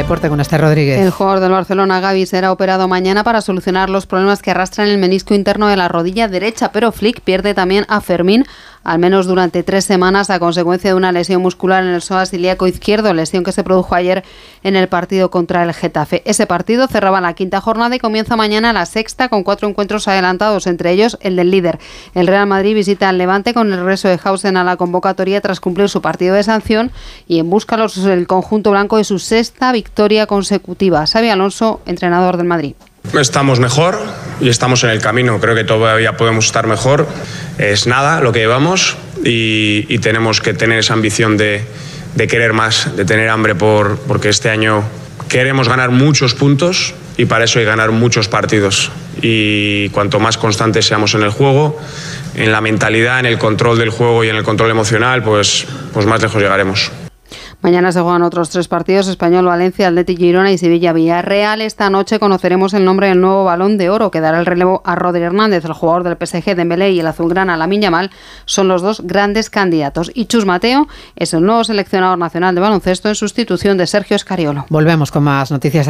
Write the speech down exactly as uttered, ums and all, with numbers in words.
deporte con Esther Rodríguez. El jugador del Barcelona, Gavi, será operado mañana para solucionar los problemas que arrastran el menisco interno de la rodilla derecha, pero Flick pierde también a Fermín, al menos durante tres semanas, a consecuencia de una lesión muscular en el psoas ilíaco izquierdo, lesión que se produjo ayer en el partido contra el Getafe. Ese partido cerraba la quinta jornada y comienza mañana la sexta, con cuatro encuentros adelantados, entre ellos el del líder. El Real Madrid visita al Levante con el regreso de Hausen a la convocatoria tras cumplir su partido de sanción y en busca los, el conjunto blanco de su sexta victoria consecutiva. Xabi Alonso, entrenador del Madrid. Estamos mejor y estamos en el camino. Creo que todavía podemos estar mejor. Es nada lo que llevamos y, y tenemos que tener esa ambición de, de querer más, de tener hambre por, porque este año queremos ganar muchos puntos y para eso hay que ganar muchos partidos. Y cuanto más constantes seamos en el juego, en la mentalidad, en el control del juego y en el control emocional, pues, pues más lejos llegaremos. Mañana se juegan otros tres partidos: Español, Valencia, Athletic Girona y Sevilla, Villarreal. Esta noche conoceremos el nombre del nuevo Balón de Oro que dará el relevo a Rodri Hernández. El jugador del P S G, Dembélé, y el azulgrana Lamine Yamal son los dos grandes candidatos. Y Chus Mateo es el nuevo seleccionador nacional de baloncesto en sustitución de Sergio Scariolo. Volvemos con más noticias.